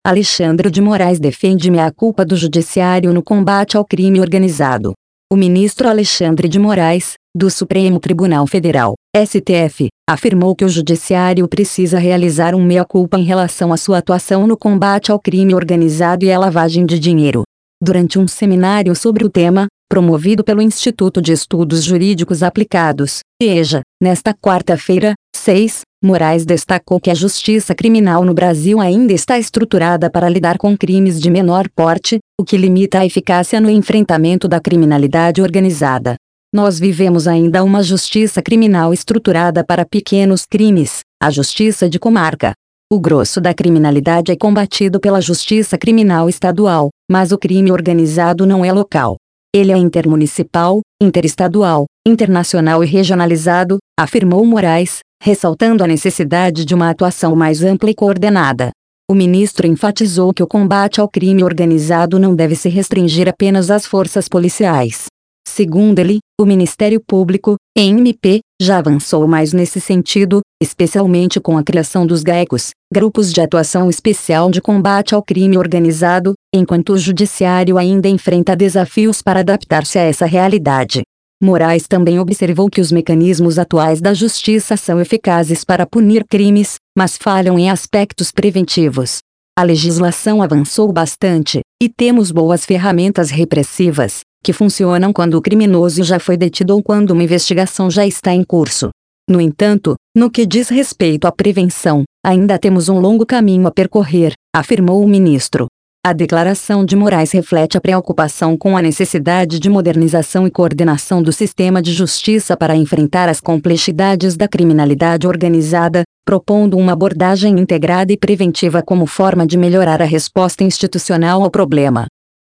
Alexandre de Moraes defende meia-culpa do Judiciário no combate ao crime organizado. O ministro Alexandre de Moraes, do Supremo Tribunal Federal, STF, afirmou que o Judiciário precisa realizar um meia-culpa em relação à sua atuação no combate ao crime organizado e à lavagem de dinheiro. Durante um seminário sobre o tema, promovido pelo Instituto de Estudos Jurídicos Aplicados, IEJA, nesta quarta-feira, 6, Moraes destacou que a justiça criminal no Brasil ainda está estruturada para lidar com crimes de menor porte, o que limita a eficácia no enfrentamento da criminalidade organizada. Nós vivemos ainda uma justiça criminal estruturada para pequenos crimes, a justiça de comarca. O grosso da criminalidade é combatido pela justiça criminal estadual, mas o crime organizado não é local. Ele é intermunicipal, interestadual, internacional e regionalizado, afirmou Moraes, ressaltando a necessidade de uma atuação mais ampla e coordenada. O ministro enfatizou que o combate ao crime organizado não deve se restringir apenas às forças policiais. Segundo ele, o Ministério Público, MP, já avançou mais nesse sentido, especialmente com a criação dos GAECos, Grupos de Atuação Especial de Combate ao Crime Organizado, enquanto o Judiciário ainda enfrenta desafios para adaptar-se a essa realidade. Moraes também observou que os mecanismos atuais da justiça são eficazes para punir crimes, mas falham em aspectos preventivos. A legislação avançou bastante, e temos boas ferramentas repressivas, que funcionam quando o criminoso já foi detido ou quando uma investigação já está em curso. No entanto, no que diz respeito à prevenção, ainda temos um longo caminho a percorrer, afirmou o ministro. A declaração de Moraes reflete a preocupação com a necessidade de modernização e coordenação do sistema de justiça para enfrentar as complexidades da criminalidade organizada, propondo uma abordagem integrada e preventiva como forma de melhorar a resposta institucional ao problema.